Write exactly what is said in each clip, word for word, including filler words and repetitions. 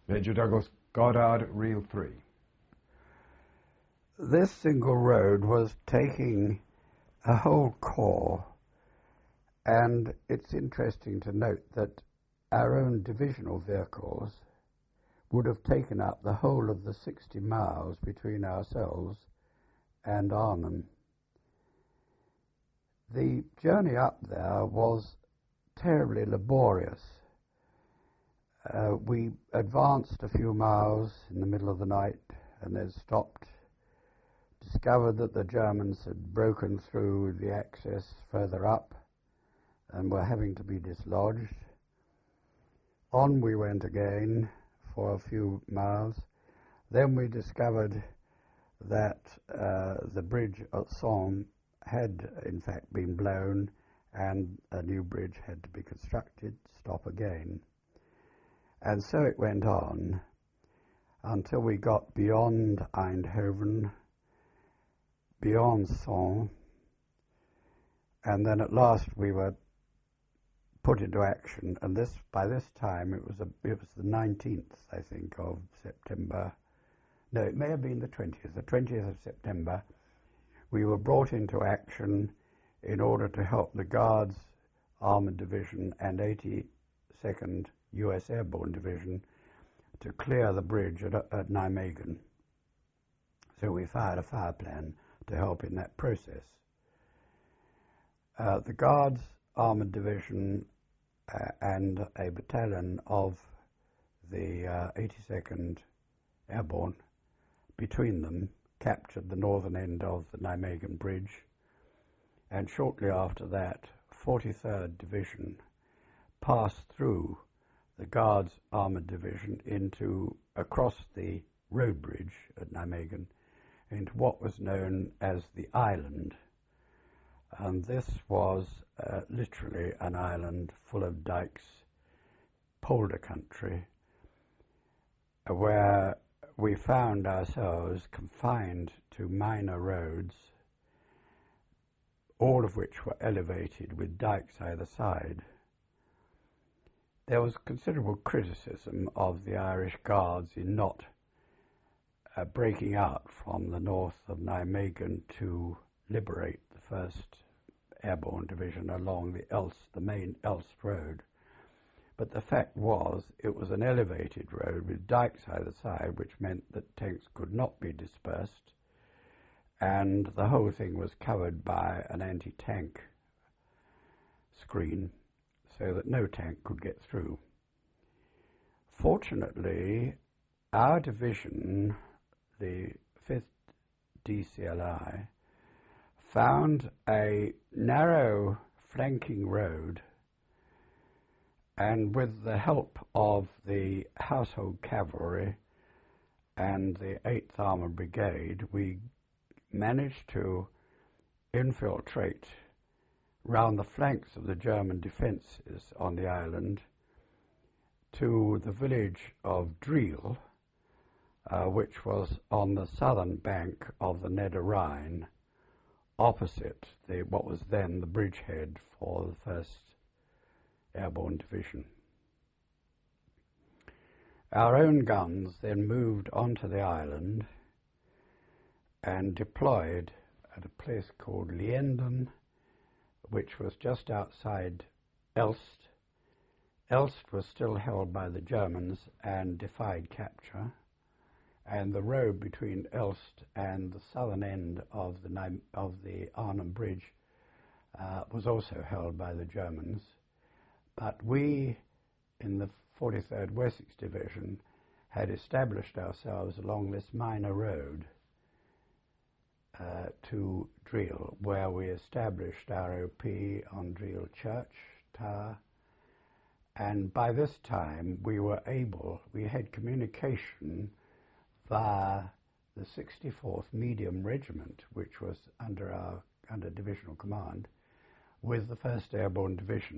Major Douglas Goddard, Reel three. This single road was taking a whole corps, and it's interesting to note that our own divisional vehicles would have taken up the whole of the sixty miles between ourselves and Arnhem. The journey up there was terribly laborious. Uh, we advanced a few miles in the middle of the night and then stopped, discovered that the Germans had broken through the access further up and were having to be dislodged. On we went again for a few miles. Then we discovered that uh, the bridge at Somme had in fact been blown and a new bridge had to be constructed. Stop again. And so it went on until we got beyond Eindhoven, beyond Somme, and then at last we were put into action. And this, by this time, it was a, it was the nineteenth, I think, of September. No, it may have been the twentieth. The twentieth of September, we were brought into action in order to help the Guards Armoured Division and eighty-second U S Airborne Division to clear the bridge at, at Nijmegen. So we fired a fire plan to help in that process. Uh, the Guards Armoured Division uh, and a battalion of the uh, eighty-second Airborne, between them, captured the northern end of the Nijmegen Bridge, and shortly after that, forty-third Division passed through the Guards Armoured Division into across the road bridge at Nijmegen into what was known as the island. And this was uh, literally an island full of dikes, polder country, where we found ourselves confined to minor roads, all of which were elevated with dikes either side. There was considerable criticism of the Irish Guards in not uh, breaking out from the north of Nijmegen to liberate the first Airborne Division along the Elst, the main Elst Road. But the fact was, it was an elevated road with dikes either side, which meant that tanks could not be dispersed, and the whole thing was covered by an anti-tank screen, so that no tank could get through. Fortunately, our division, the fifth D C L I, found a narrow flanking road, and with the help of the Household Cavalry and the eighth Armoured Brigade, we managed to infiltrate round the flanks of the German defences on the island to the village of Driel, uh, which was on the southern bank of the Nedre Rhine, opposite the, what was then the bridgehead for the first Airborne Division. Our own guns then moved onto the island and deployed at a place called Lienden, which was just outside Elst. Elst was still held by the Germans and defied capture, and the road between Elst and the southern end of the, of the Arnhem Bridge uh, was also held by the Germans. But we, in the forty-third Wessex Division, had established ourselves along this minor road uh, to Driel, where we established our O P on Driel Church Tower. And by this time, we were able, we had communication via the sixty-fourth Medium Regiment, which was under our under divisional command, with the first Airborne Division.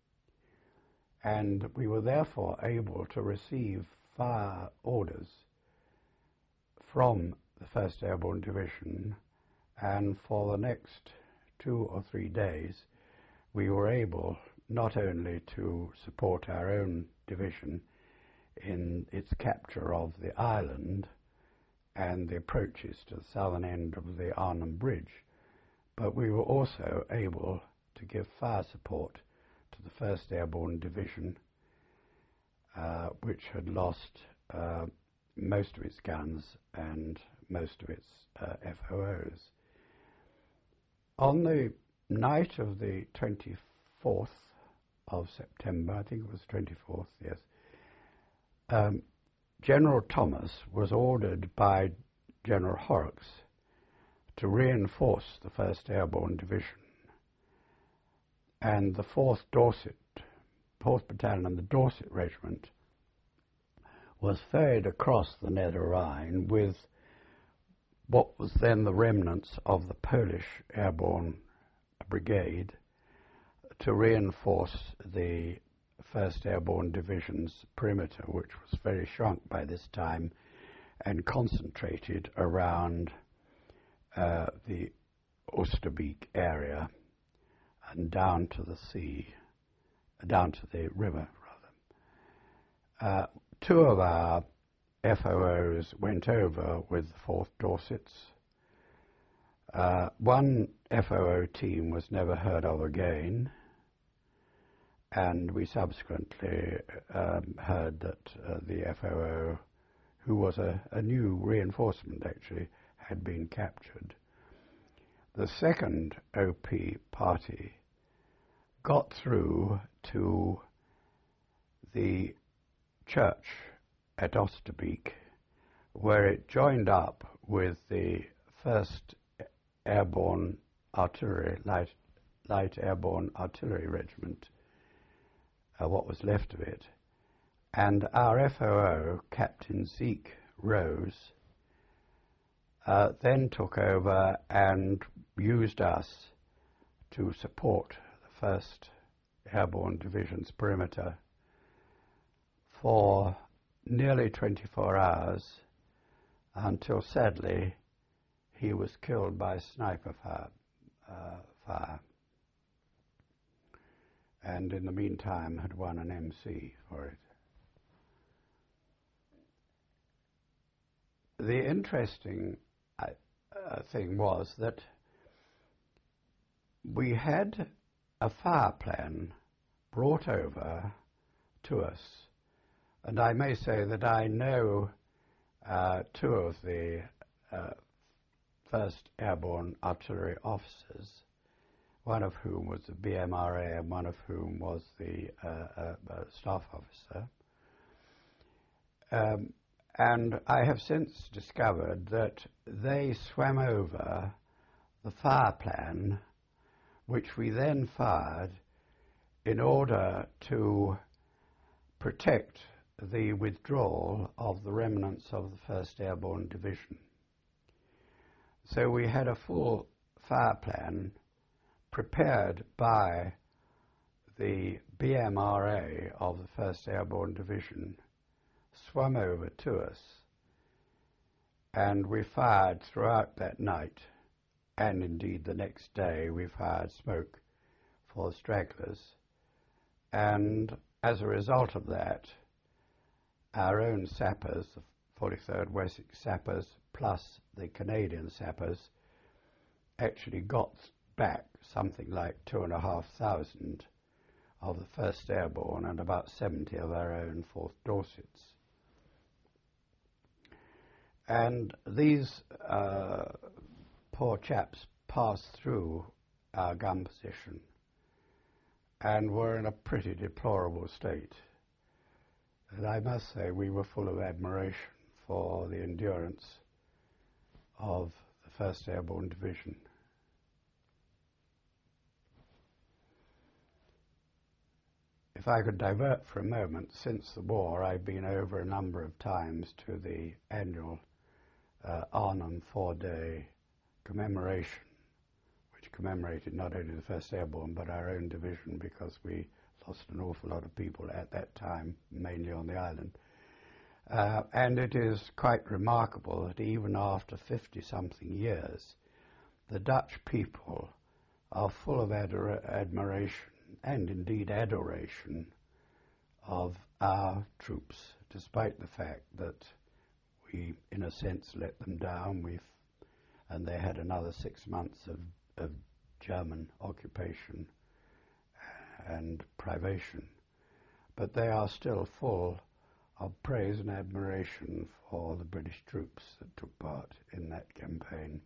And we were therefore able to receive fire orders from the first Airborne Division, and for the next two or three days we were able not only to support our own division in its capture of the island and the approaches to the southern end of the Arnhem Bridge. But we were also able to give fire support to the first Airborne Division, uh, which had lost uh, most of its guns and most of its uh, F O Os. On the night of the twenty-fourth of September, I think it was twenty-fourth, yes, um, General Thomas was ordered by General Horrocks to reinforce the first Airborne Division, and the fourth Dorset, fourth Battalion and the Dorset Regiment was ferried across the Nether Rhine with what was then the remnants of the Polish Airborne Brigade to reinforce the first Airborne Division's perimeter, which was very shrunk by this time and concentrated around uh, the Oosterbeek area and down to the sea, down to the river, rather. Uh, two of our F O Os went over with the fourth Dorsets. Uh, one F O O team was never heard of again, and we subsequently um, heard that uh, the F O O, who was a, a new reinforcement actually, had been captured. The second O P party got through to the church at Oosterbeek, where it joined up with the first Airborne Artillery, Light, Light Airborne Artillery Regiment, uh, what was left of it, and our F O O, Captain Zeke Rose, uh, then took over and used us to support the first Airborne Division's perimeter for nearly twenty-four hours, until sadly he was killed by sniper fire, uh, fire, and in the meantime had won an M C for it. The interesting uh, uh, thing was that we had a fire plan brought over to us, and I may say that I know uh, two of the uh, first Airborne Artillery officers, one of whom was the B M R A and one of whom was the uh, uh, uh, staff officer. Um, and I have since discovered that they swam over the fire plan, which we then fired in order to protect the withdrawal of the remnants of the first Airborne Division. So we had a full fire plan prepared by the B M R A of the first Airborne Division, swum over to us, and we fired throughout that night, and indeed the next day we fired smoke for the stragglers, and as a result of that, our own sappers, the forty-third Wessex sappers, plus the Canadian sappers, actually got back something like two and a half thousand of the first Airborne and about seventy of our own fourth Dorsets. And these uh, poor chaps passed through our gun position and were in a pretty deplorable state. And I must say we were full of admiration for the endurance of the first Airborne Division. If I could divert for a moment, since the war I've been over a number of times to the annual uh, Arnhem four-day commemoration, which commemorated not only the first Airborne but our own division, because we lost an awful lot of people at that time, mainly on the island. Uh, and it is quite remarkable that even after fifty-something years, the Dutch people are full of adora- admiration and indeed adoration of our troops, despite the fact that we, in a sense, let them down. We've, and they had another six months of, of German occupation and privation. But they are still full of praise and admiration for the British troops that took part in that campaign.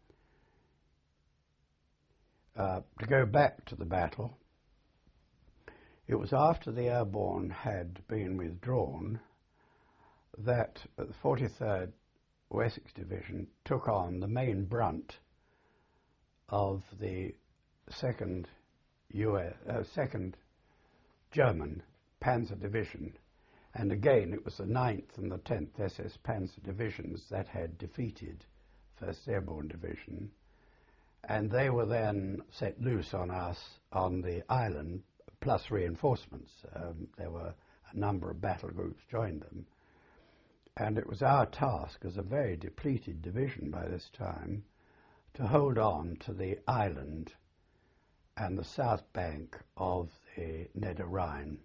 Uh, to go back to the battle, it was after the airborne had been withdrawn that the forty-third Wessex Division took on the main brunt of the second U S, uh, second German Panzer Division, and again it was the ninth and the tenth S S Panzer Divisions that had defeated first Airborne Division, and they were then set loose on us on the island, plus reinforcements. Um, there were a number of battle groups joined them, and it was our task as a very depleted division by this time to hold on to the island and the south bank of the Nedre Rhine,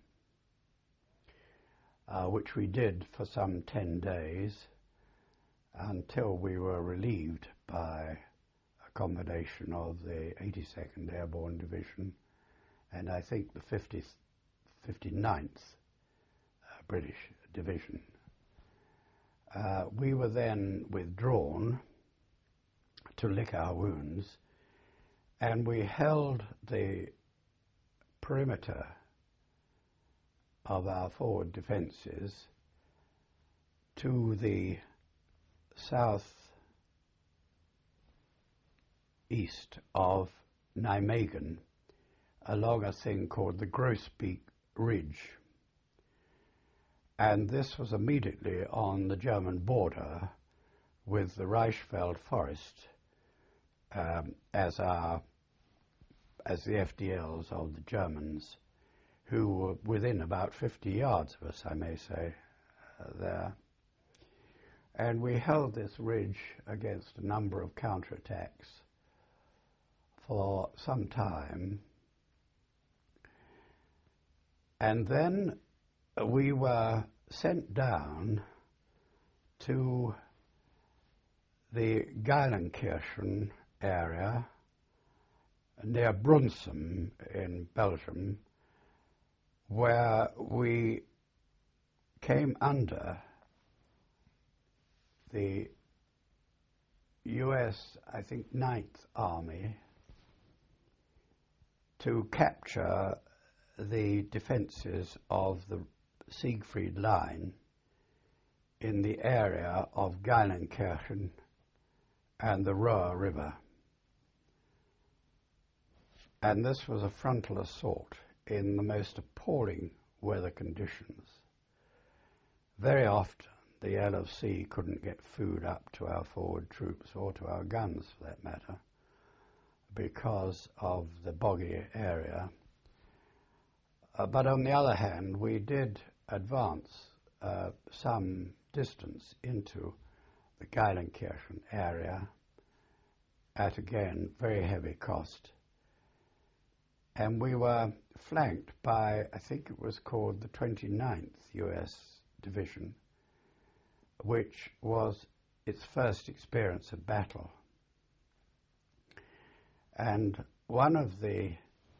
uh, which we did for some ten days until we were relieved by a combination of the eighty-second Airborne Division and I think the fiftieth, fifty-ninth uh, British Division. Uh, we were then withdrawn to lick our wounds, and we held the perimeter of our forward defences to the south east of Nijmegen along a thing called the Groesbeek Ridge. And this was immediately on the German border with the Reichsfeld Forest um, as our as the F D Ls of the Germans, who were within about fifty yards of us, I may say, uh, there. And we held this ridge against a number of counterattacks for some time. And then we were sent down to the Geilenkirchen area near Brunsum in Belgium, where we came under the U S, I think, Ninth Army to capture the defences of the Siegfried Line in the area of Geilenkirchen and the Roer River. And this was a frontal assault in the most appalling weather conditions. Very often the L F C couldn't get food up to our forward troops or to our guns for that matter because of the boggy area. Uh, but on the other hand, we did advance uh, some distance into the Geilenkirchen area at, again, very heavy cost. And we were flanked by, I think it was called the twenty-ninth U S Division, which was its first experience of battle. And one of the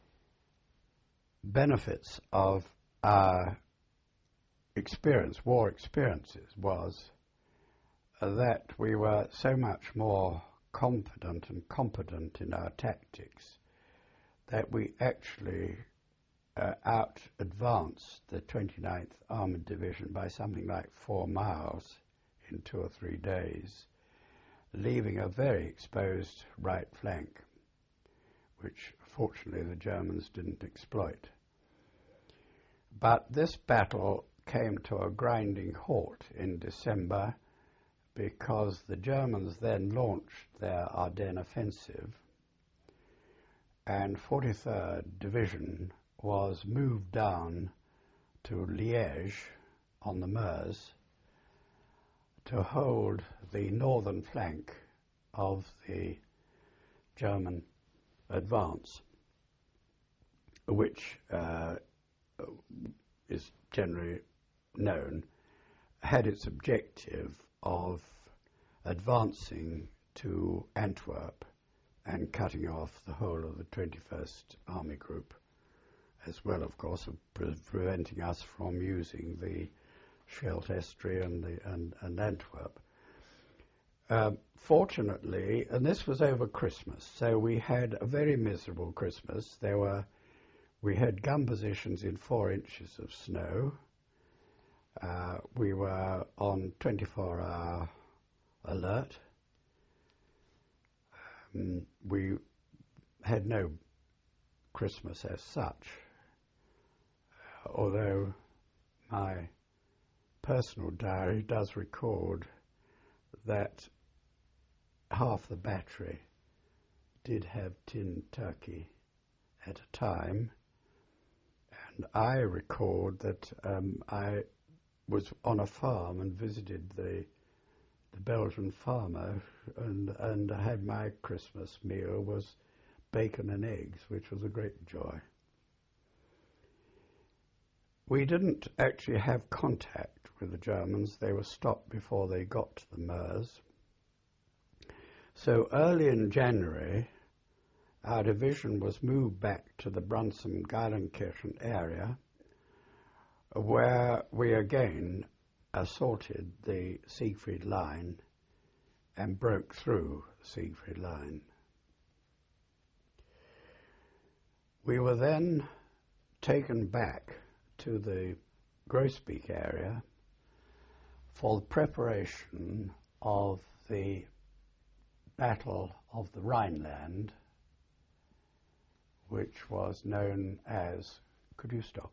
benefits of our experience, war experiences, was uh, that we were so much more confident and competent in our tactics that we actually uh, out-advanced the twenty-ninth Armoured Division by something like four miles in two or three days, leaving a very exposed right flank, which fortunately the Germans didn't exploit. But this battle came to a grinding halt in December because the Germans then launched their Ardennes offensive, and forty-third Division was moved down to Liège on the Meuse to hold the northern flank of the German advance, which uh, is generally known, had its objective of advancing to Antwerp and cutting off the whole of the twenty-first Army Group, as well, of course, of pre preventing us from using the Scheldt Estuary and, the, and, and Antwerp. Uh, fortunately, and this was over Christmas, so we had a very miserable Christmas. There were, we had gun positions in four inches of snow. Uh, we were on twenty-four hour alert. Um, we had no Christmas as such, uh, although my personal diary does record that half the battery did have tinned turkey at a time, and I record that um, I was on a farm and visited the the Belgian farmer, and and had my Christmas meal was bacon and eggs, which was a great joy. We didn't actually have contact with the Germans. They were stopped before they got to the Meuse. So early in January, our division was moved back to the Brunssum-Geilenkirchen area, where we again assaulted the Siegfried Line and broke through the Siegfried Line. We were then taken back to the Groesbeek area for the preparation of the Battle of the Rhineland, which was known as, could you stop?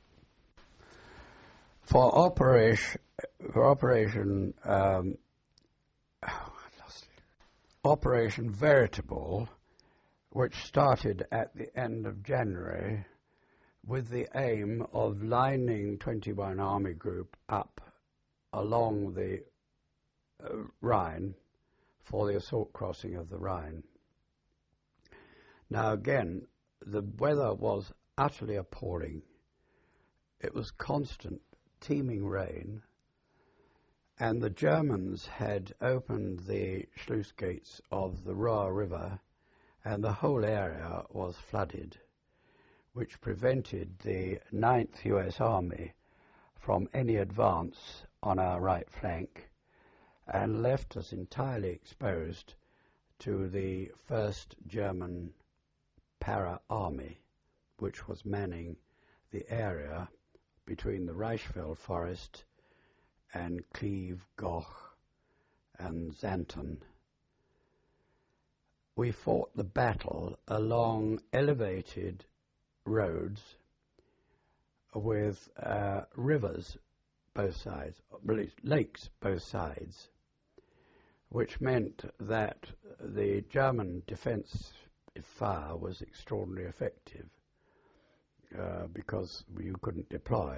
For operation, for operation, um, oh, I lost it. Operation Veritable, which started at the end of January, with the aim of lining twenty-one Army Group up along the uh, Rhine for the assault crossing of the Rhine. Now again, the weather was utterly appalling. It was constant, teeming rain, and the Germans had opened the sluice gates of the Roer River, and the whole area was flooded, which prevented the ninth U S Army from any advance on our right flank and left us entirely exposed to the first German Para Army, which was manning the area between the Reichsfeld Forest and Cleve, Goch and Xanten. We fought the battle along elevated roads with uh, rivers both sides, lakes both sides, which meant that the German defense fire was extraordinarily effective uh, because you couldn't deploy.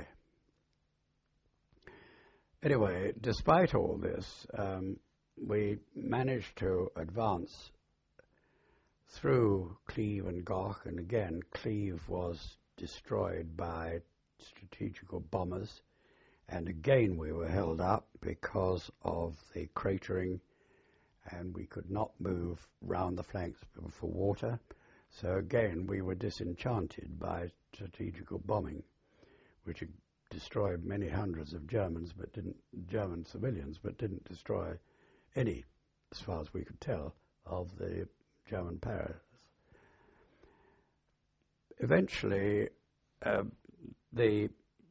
Anyway, despite all this, um, we managed to advance through Cleve and Goch, and again, Cleve was destroyed by strategical bombers, and again we were held up because of the cratering, and we could not move round the flanks for water. So again, we were disenchanted by strategical bombing, which destroyed many hundreds of Germans, but didn't German civilians, but didn't destroy any, as far as we could tell, of the German Paras. Eventually, uh, the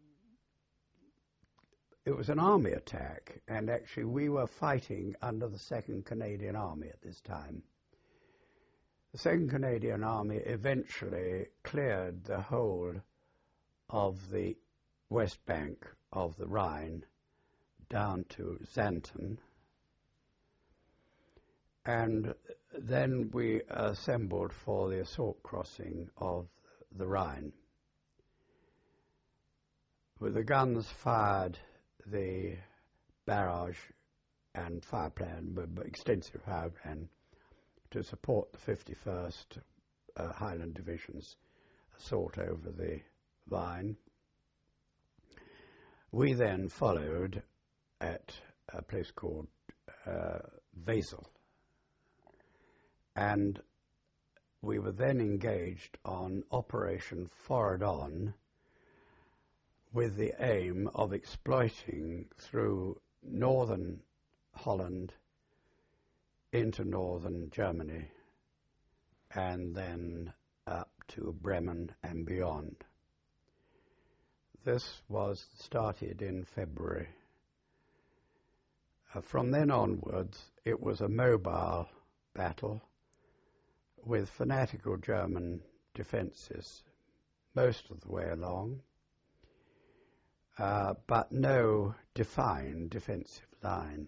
it was an army attack, and actually we were fighting under the Second Canadian Army at this time. The Second Canadian Army eventually cleared the whole of the west bank of the Rhine down to Xanten, and then we assembled for the assault crossing of the Rhine. With the guns fired the barrage and fire plan, extensive fire plan, to support the fifty-first uh, Highland Division's assault over the Rhine. We then followed at a place called uh, Wesel, and we were then engaged on Operation Forward On with the aim of exploiting through northern Holland into northern Germany and then up to Bremen and beyond. This was started in February. Uh, from then onwards, it was a mobile battle with fanatical German defences most of the way along, uh, but no defined defensive line.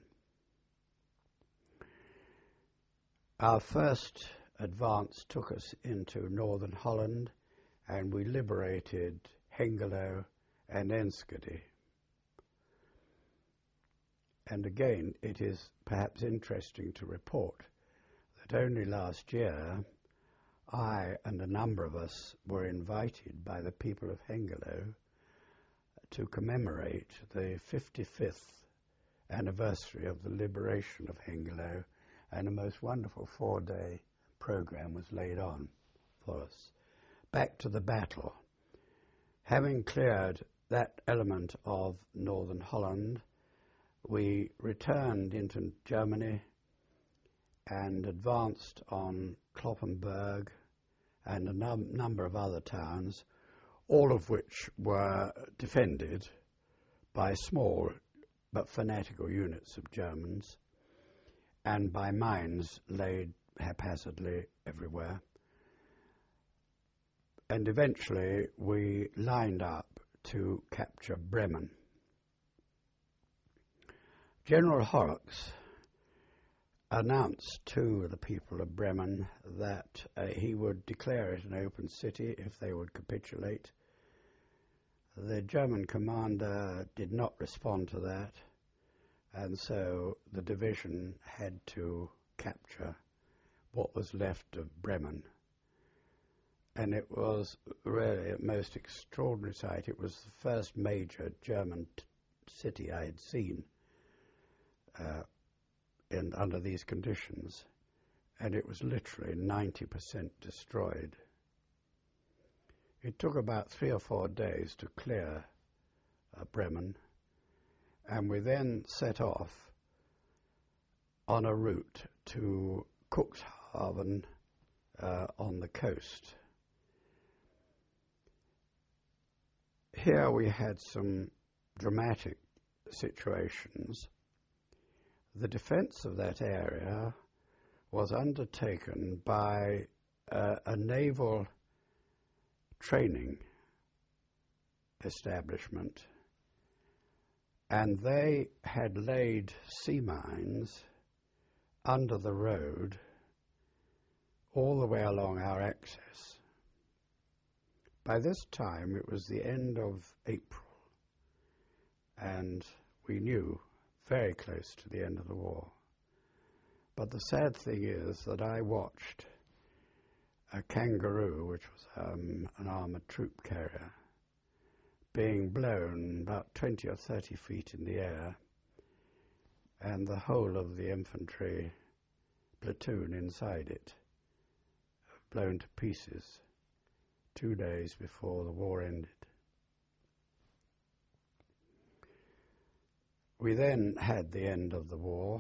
Our first advance took us into northern Holland, and we liberated Hengelo and Enschede. And again, it is perhaps interesting to report that only last year I and a number of us were invited by the people of Hengelo to commemorate the fifty-fifth anniversary of the liberation of Hengelo, and a most wonderful four-day program was laid on for us. Back to the battle. Having cleared that element of northern Holland, we returned into Germany and advanced on Kloppenburg and a num number of other towns, all of which were defended by small but fanatical units of Germans and by mines laid haphazardly everywhere. And eventually we lined up to capture Bremen. General Horrocks announced to the people of Bremen that uh, he would declare it an open city if they would capitulate. The German commander did not respond to that, and so the division had to capture what was left of Bremen. And it was really a most extraordinary sight. It was the first major German t city I had seen uh, in, under these conditions, and it was literally ninety percent destroyed. It took about three or four days to clear uh, Bremen, and we then set off on a route to Cuxhaven uh, on the coast. Here we had some dramatic situations. The defense of that area was undertaken by uh, a naval training establishment, and they had laid sea mines under the road all the way along our axis. By this time it was the end of April, and we knew very close to the end of the war. But the sad thing is that I watched a Kangaroo, which was um, an armoured troop carrier, being blown about twenty or thirty feet in the air, and the whole of the infantry platoon inside it blown to pieces two days before the war ended. We then had the end of the war,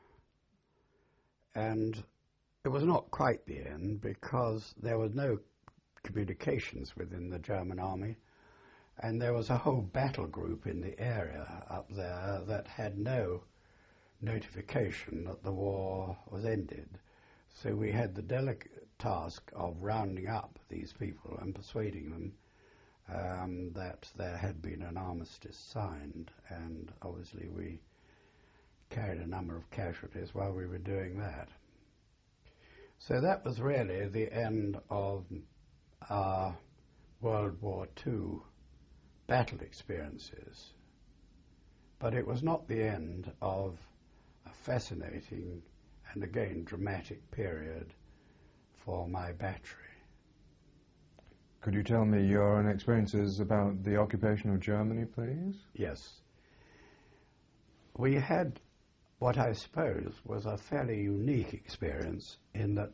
and it was not quite the end because there was no communications within the German army, and there was a whole battle group in the area up there that had no notification that the war was ended. So we had the delicate task of rounding up these people and persuading them um, that there had been an armistice signed, and obviously we carried a number of casualties while we were doing that. So that was really the end of our World War Two battle experiences. But it was not the end of a fascinating and again dramatic period for my battery. Could you tell me your own experiences about the occupation of Germany, please? Yes. We had what I suppose was a fairly unique experience in that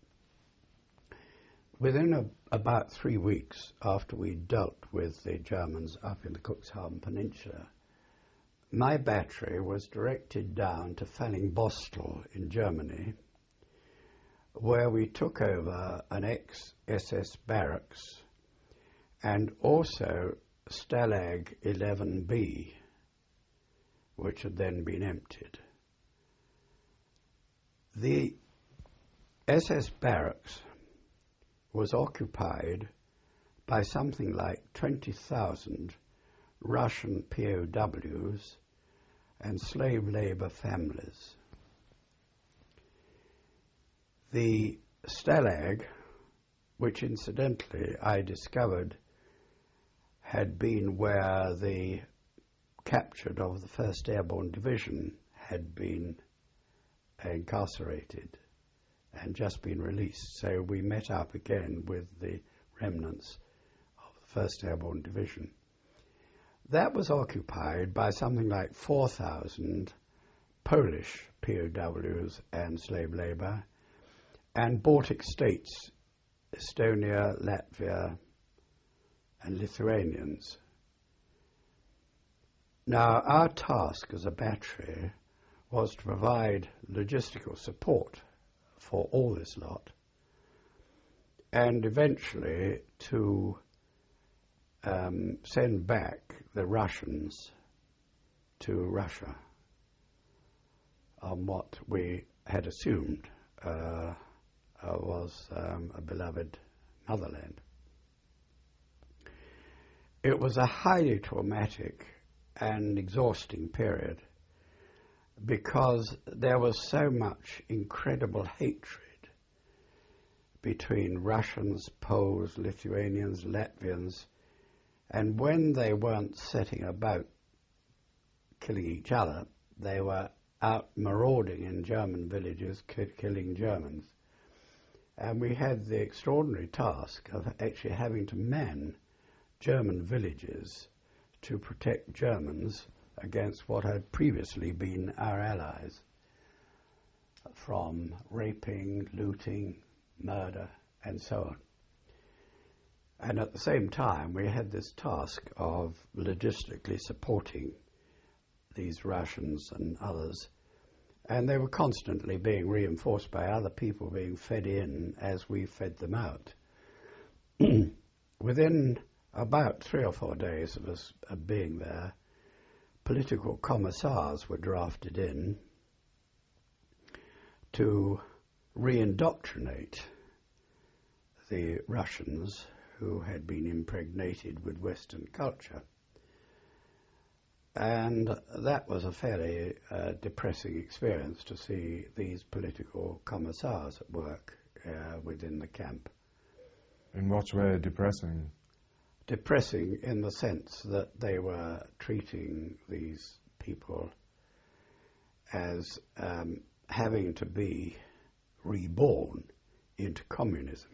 within a, about three weeks after we dealt with the Germans up in the Cuxhaven Peninsula, my battery was directed down to Fallingbostel in Germany, where we took over an ex-S S barracks and also Stalag eleven B, which had then been emptied. The S S barracks was occupied by something like twenty thousand Russian P O Ws and slave labour families. The Stalag, which incidentally I discovered had been where the captured of the first Airborne Division had been incarcerated and just been released. So we met up again with the remnants of the first Airborne Division. That was occupied by something like four thousand Polish P O Ws and slave labour, and Baltic states, Estonia, Latvia, and Lithuanians. Now, our task as a battery was to provide logistical support for all this lot, and eventually to um, send back the Russians to Russia on what we had assumed uh, uh, was um, a beloved motherland. It was a highly traumatic and exhausting period because there was so much incredible hatred between Russians, Poles, Lithuanians, Latvians, and when they weren't setting about killing each other, they were out marauding in German villages, ki- killing Germans. And we had the extraordinary task of actually having to man German villages to protect Germans against what had previously been our allies, from raping, looting, murder, and so on. And at the same time, we had this task of logistically supporting these Russians and others, and they were constantly being reinforced by other people being fed in as we fed them out. Within about three or four days of us uh, being there, political commissars were drafted in to re-indoctrinate the Russians who had been impregnated with Western culture. And that was a fairly uh, depressing experience to see these political commissars at work uh, within the camp. In what way depressing? Depressing in the sense that they were treating these people as um, having to be reborn into communism.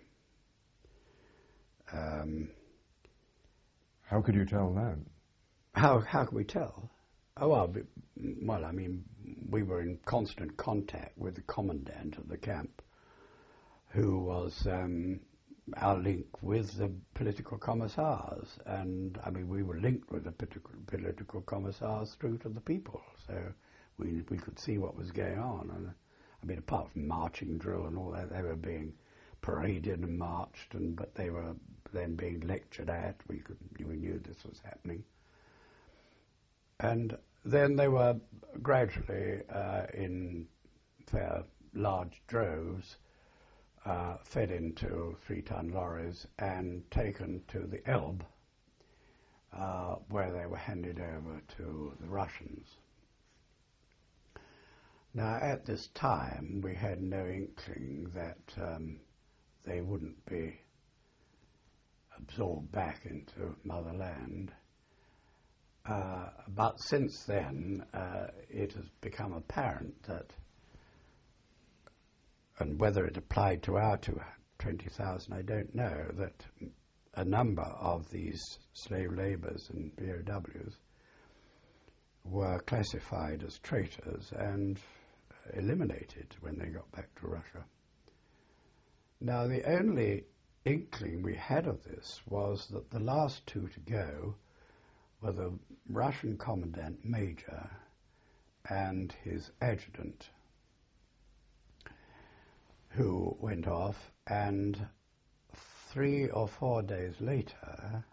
Um, How could you tell that? how how can we tell? Oh, well, be, well, I mean, we were in constant contact with the commandant of the camp, who was um, our link with the political commissars, and I mean, we were linked with the political, political commissars through to the people, so we we could see what was going on. And I mean, apart from marching drill and all that, they were being paraded and marched, and but they were then being lectured at. We could we knew this was happening, and then they were gradually uh, in fair large droves Uh, fed into three-ton lorries and taken to the Elbe, uh, where they were handed over to the Russians. Now, at this time, we had no inkling that um, they wouldn't be absorbed back into motherland. Uh, but since then, uh, it has become apparent that, and whether it applied to our twenty thousand, I don't know, that a number of these slave labourers and P O Ws were classified as traitors and eliminated when they got back to Russia. Now, the only inkling we had of this was that the last two to go were the Russian commandant major and his adjutant, who went off, and three or four days later